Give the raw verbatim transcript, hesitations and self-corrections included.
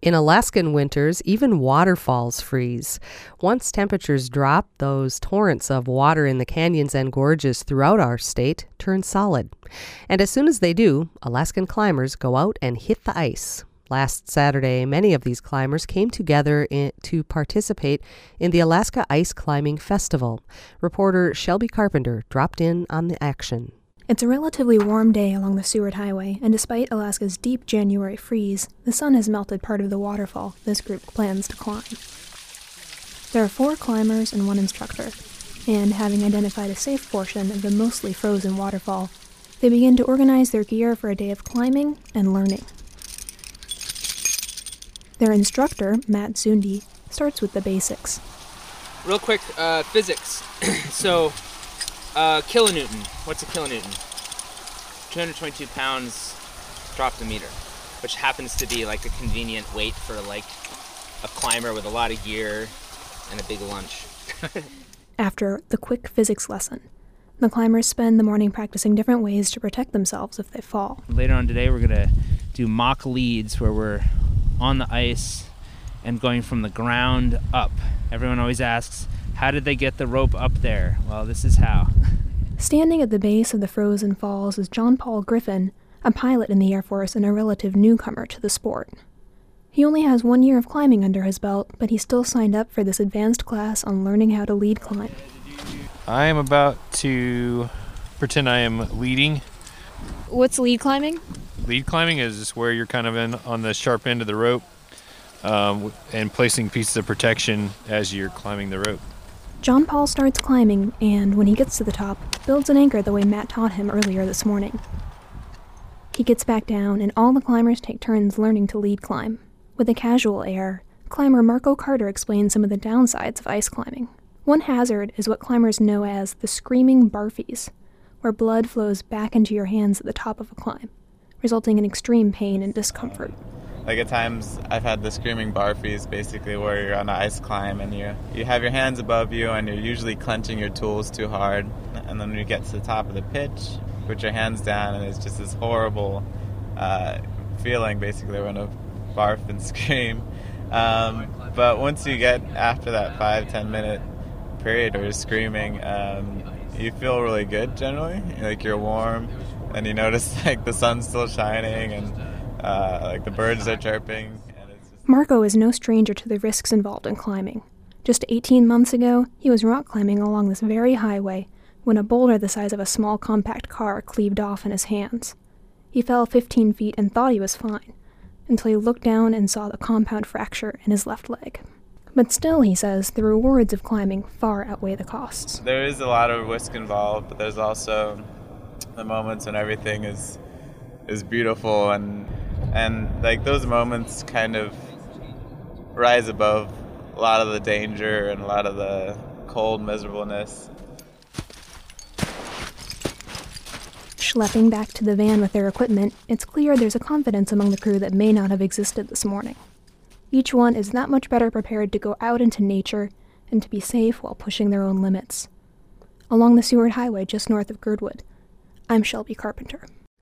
In Alaskan winters, even waterfalls freeze. Once temperatures drop, those torrents of water in the canyons and gorges throughout our state turn solid. And as soon as they do, Alaskan climbers go out and hit the ice. Last Saturday, many of these climbers came together in, to participate in the Alaska Ice Climbing Festival. Reporter Shelby Carpenter dropped in on the action. It's a relatively warm day along the Seward Highway, and despite Alaska's deep January freeze, the sun has melted part of the waterfall this group plans to climb. There are four climbers and one instructor, and having identified a safe portion of the mostly frozen waterfall, they begin to organize their gear for a day of climbing and learning. Their instructor, Matt Zundi, starts with the basics. Real quick, uh, physics. so, uh, kilonewton. What's a kilonewton? two hundred twenty-two pounds dropped a meter, which happens to be like a convenient weight for like a climber with a lot of gear and a big lunch. After the quick physics lesson, the climbers spend the morning practicing different ways to protect themselves if they fall. Later on today, we're gonna do mock leads where we're on the ice and going from the ground up. Everyone always asks, how did they get the rope up there? Well, this is how. Standing at the base of the frozen falls is John Paul Griffin, a pilot in the Air Force and a relative newcomer to the sport. He only has one year of climbing under his belt, but he still signed up for this advanced class on learning how to lead climb. I am about to pretend I am leading. What's lead climbing? Lead climbing is where you're kind of in on the sharp end of the rope um, and placing pieces of protection as you're climbing the rope. John Paul starts climbing, and when he gets to the top, builds an anchor the way Matt taught him earlier this morning. He gets back down, and all the climbers take turns learning to lead climb. With a casual air, climber Marco Carter explains some of the downsides of ice climbing. One hazard is what climbers know as the screaming barfies, where blood flows back into your hands at the top of a climb, resulting in extreme pain and discomfort. Like at times I've had the screaming barfies, basically where you're on an ice climb and you you have your hands above you and you're usually clenching your tools too hard. And then when you get to the top of the pitch, put your hands down and it's just this horrible uh, feeling basically when to barf and scream. Um, but once you get after that five, ten minute period where you're screaming, um, you feel really good generally. Like you're warm and you notice like the sun's still shining and Uh, like the birds are chirping. And it's just... Marco is no stranger to the risks involved in climbing. Just eighteen months ago, he was rock climbing along this very highway when a boulder the size of a small compact car cleaved off in his hands. He fell fifteen feet and thought he was fine, until he looked down and saw the compound fracture in his left leg. But still, he says, the rewards of climbing far outweigh the costs. There is a lot of risk involved, but there's also the moments when everything is is beautiful and And, like, those moments kind of rise above a lot of the danger and a lot of the cold miserableness. Schlepping back to the van with their equipment, it's clear there's a confidence among the crew that may not have existed this morning. Each one is that much better prepared to go out into nature and to be safe while pushing their own limits. Along the Seward Highway just north of Girdwood, I'm Shelby Carpenter.